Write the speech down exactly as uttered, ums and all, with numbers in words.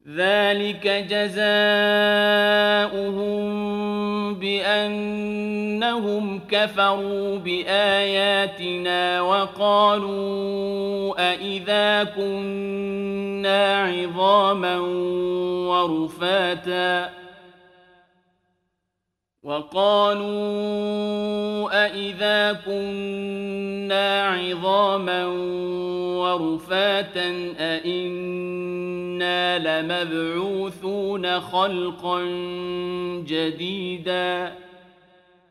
ذلك جزاؤهم بأنهم كفروا بآياتنا وقالوا أإذا كنا عظاما ورفاتا وقالوا أإذا كنا عظاما ورفاتا أإنا لمبعوثون خلقا جديدا